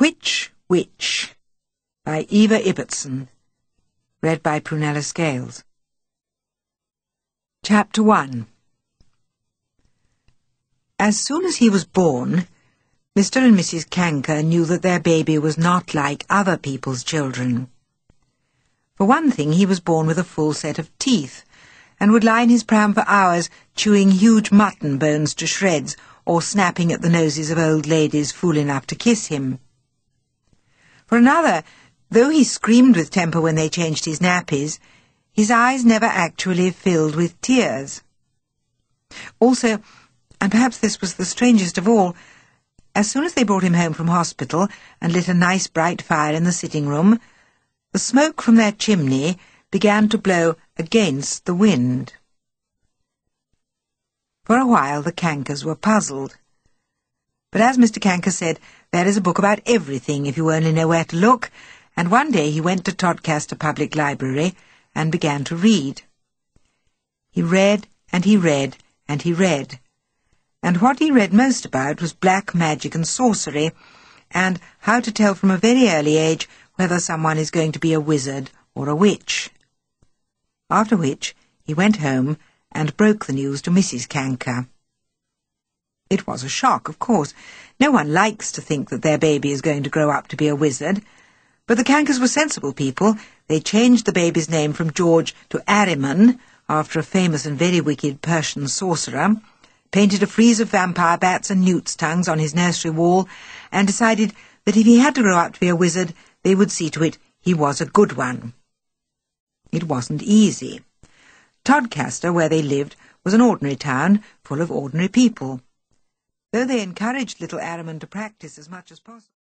Which Witch by Eva Ibbotson. Read by Prunella Scales. Chapter 1. As soon as he was born, Mr. and Mrs. Canker knew that their baby was not like other people's children. For one thing, he was born with a full set of teeth, and would lie in his pram for hours chewing huge mutton bones to shreds or snapping at the noses of old ladies fool enough to kiss him. For another, though he screamed with temper when they changed his nappies, his eyes never actually filled with tears. Also, and perhaps this was the strangest of all, as soon as they brought him home from hospital and lit a nice bright fire in the sitting-room, the smoke from their chimney began to blow against the wind. For a while the Cankers were puzzled. But as Mr. Canker said, there is a book about everything if you only know where to look, and one day he went to Todcaster Public Library and began to read. He read, and he read, and he read. And what he read most about was black magic and sorcery, and how to tell from a very early age whether someone is going to be a wizard or a witch. After which he went home and broke the news to Mrs. Canker. It was a shock, of course. No one likes to think that their baby is going to grow up to be a wizard. But the Cankers were sensible people. They changed the baby's name from George to Ahriman, after a famous and very wicked Persian sorcerer, painted a frieze of vampire bats and newt's tongues on his nursery wall, and decided that if he had to grow up to be a wizard, they would see to it he was a good one. It wasn't easy. Todcaster, where they lived, was an ordinary town full of ordinary people, though they encouraged little Ahriman to practice as much as possible.